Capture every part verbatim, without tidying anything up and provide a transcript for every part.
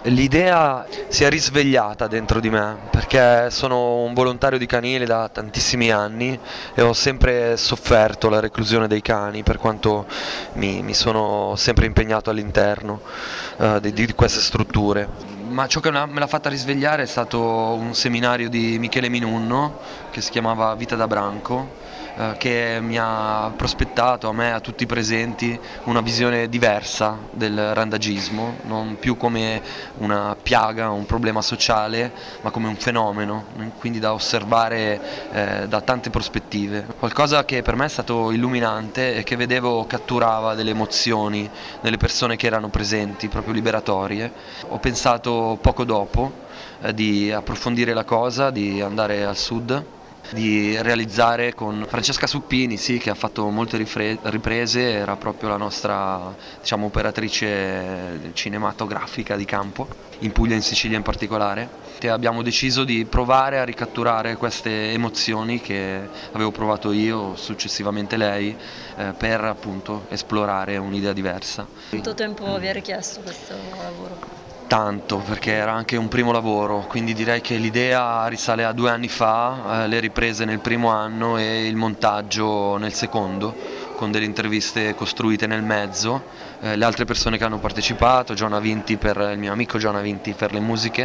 L'idea si è risvegliata dentro di me perché sono un volontario di canili da tantissimi anni e ho sempre sofferto la reclusione dei cani per quanto mi, mi sono sempre impegnato all'interno uh, di, di queste strutture. Ma ciò che me l'ha fatta risvegliare è stato un seminario di Michele Minunno che si chiamava Vita da Branco, eh, che mi ha prospettato a me e a tutti i presenti una visione diversa del randagismo, non più come una piaga, un problema sociale, ma come un fenomeno, quindi da osservare eh, da tante prospettive. Qualcosa che per me è stato illuminante e che vedevo catturava delle emozioni nelle persone che erano presenti, proprio liberatorie. Ho pensato poco dopo eh, di approfondire la cosa, di andare al sud, di realizzare con Francesca Suppini, sì, che ha fatto molte rifre- riprese, era proprio la nostra, diciamo, operatrice cinematografica di campo, in Puglia e in Sicilia in particolare. E abbiamo deciso di provare a ricatturare queste emozioni che avevo provato io, successivamente lei, eh, per appunto esplorare un'idea diversa. Quanto tempo vi ha richiesto questo lavoro? Tanto, perché era anche un primo lavoro, quindi direi che l'idea risale a due anni fa, eh, le riprese nel primo anno e il montaggio nel secondo, con delle interviste costruite nel mezzo, eh, le altre persone che hanno partecipato, Giona Vinti per il mio amico Giona Vinti per le musiche,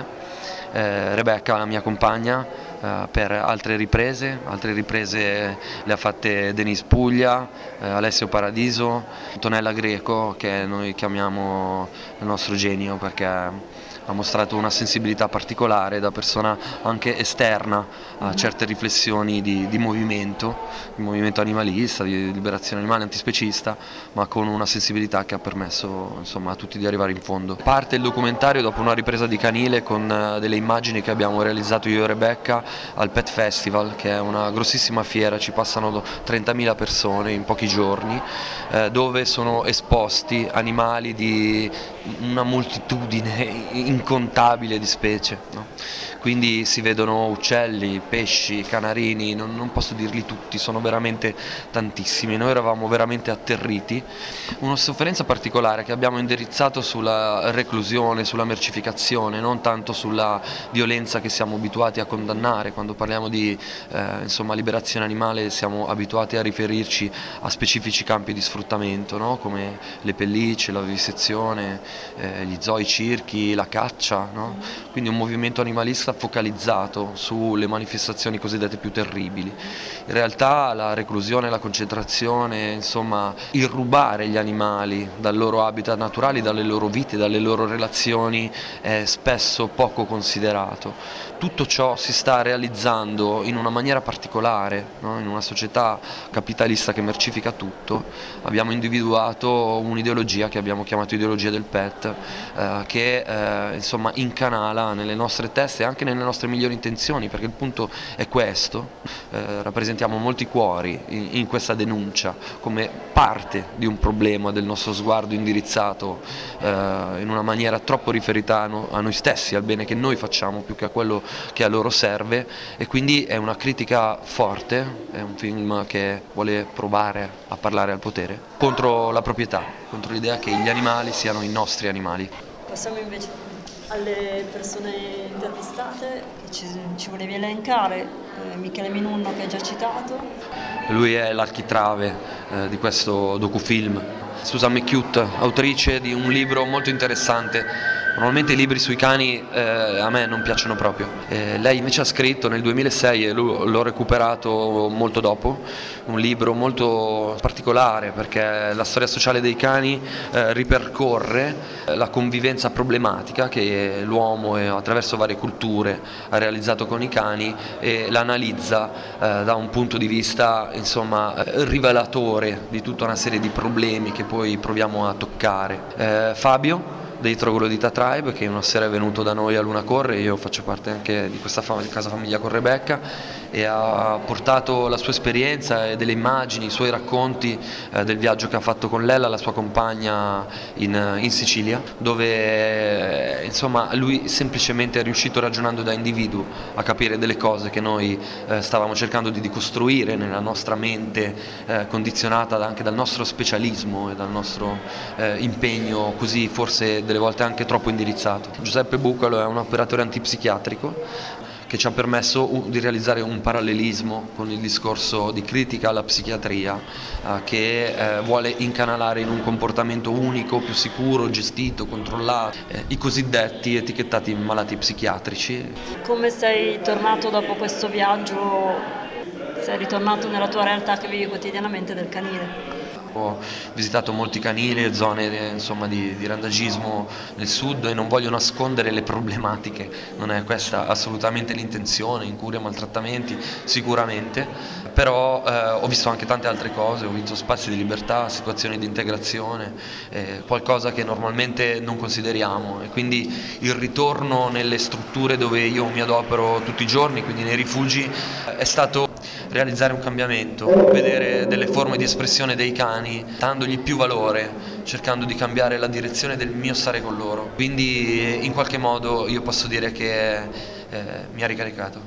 eh, Rebecca, la mia compagna, eh, per altre riprese, altre riprese le ha fatte Denise Puglia, eh, Alessio Paradiso, Antonella Greco, che noi chiamiamo il nostro genio perché ha mostrato una sensibilità particolare da persona anche esterna a certe riflessioni di, di movimento, di movimento animalista, di liberazione animale, antispecista, ma con una sensibilità che ha permesso, insomma, a tutti di arrivare in fondo. Parte il documentario dopo una ripresa di canile con uh, delle immagini che abbiamo realizzato io e Rebecca al Pet Festival, che è una grossissima fiera, ci passano trentamila persone in pochi giorni, eh, dove sono esposti animali di una moltitudine incontabile di specie, no? Quindi si vedono uccelli, pesci, canarini, non, non posso dirli tutti, sono veramente tantissimi. Noi eravamo veramente atterriti. Una sofferenza particolare che abbiamo indirizzato sulla reclusione, sulla mercificazione, non tanto sulla violenza che siamo abituati a condannare. Quando parliamo di eh, insomma, liberazione animale siamo abituati a riferirci a specifici campi di sfruttamento, no? Come le pellicce, la vivisezione, eh, gli zoo, i circhi, la caccia, no? Quindi un movimento animalista focalizzato sulle manifestazioni cosiddette più terribili. In realtà la reclusione, la concentrazione, insomma il rubare gli animali dal loro habitat naturali, dalle loro vite, dalle loro relazioni è spesso poco considerato. Tutto ciò si sta realizzando in una maniera particolare, no? In una società capitalista che mercifica tutto. Abbiamo individuato un'ideologia che abbiamo chiamato ideologia del pet, eh, che eh, insomma incanala nelle nostre teste e anche nelle nostre migliori intenzioni, perché il punto è questo, eh, rappresentiamo molti cuori in, in questa denuncia come parte di un problema del nostro sguardo indirizzato eh, in una maniera troppo riferita a, no, a noi stessi, al bene che noi facciamo più che a quello che a loro serve, e quindi è una critica forte, è un film che vuole provare a parlare al potere contro la proprietà, contro l'idea che gli animali siano i nostri animali. Passiamo invece alle persone intervistate che ci, ci volevi elencare. eh, Michele Minunno, che hai già citato. Lui è l'architrave eh, di questo docufilm. Susan McCute, autrice di un libro molto interessante. Normalmente i libri sui cani eh, a me non piacciono proprio. Eh, lei invece ha scritto nel duemilasei, e l'ho recuperato molto dopo, un libro molto particolare perché la storia sociale dei cani eh, ripercorre la convivenza problematica che l'uomo eh, attraverso varie culture ha realizzato con i cani e l'analizza eh, da un punto di vista, insomma, rivelatore di tutta una serie di problemi che poi proviamo a toccare. Eh, Fabio dei Troglodita Tribe, che una sera è venuto da noi a Luna Corre, io faccio parte anche di questa casa famiglia con Rebecca, e ha portato la sua esperienza e delle immagini, i suoi racconti eh, del viaggio che ha fatto con Lella, la sua compagna in, in Sicilia, dove eh, insomma lui semplicemente è riuscito, ragionando da individuo, a capire delle cose che noi eh, stavamo cercando di costruire nella nostra mente, eh, condizionata anche dal nostro specialismo e dal nostro eh, impegno, così forse delle volte anche troppo indirizzato. Giuseppe Bucalo è un operatore antipsichiatrico che ci ha permesso di realizzare un parallelismo con il discorso di critica alla psichiatria, eh, che eh, vuole incanalare in un comportamento unico, più sicuro, gestito, controllato, eh, i cosiddetti etichettati malati psichiatrici. Come sei tornato dopo questo viaggio? Sei ritornato nella tua realtà che vivi quotidianamente del canile? Ho visitato molti canili e zone insomma, di, di randagismo nel sud e non voglio nascondere le problematiche, non è questa assolutamente l'intenzione, incuria, maltrattamenti sicuramente, però eh, ho visto anche tante altre cose, ho visto spazi di libertà, situazioni di integrazione, eh, qualcosa che normalmente non consideriamo, e quindi il ritorno nelle strutture dove io mi adopero tutti i giorni, quindi nei rifugi, è stato realizzare un cambiamento, vedere delle forme di espressione dei cani, dandogli più valore, cercando di cambiare la direzione del mio stare con loro. Quindi in qualche modo io posso dire che eh, mi ha ricaricato.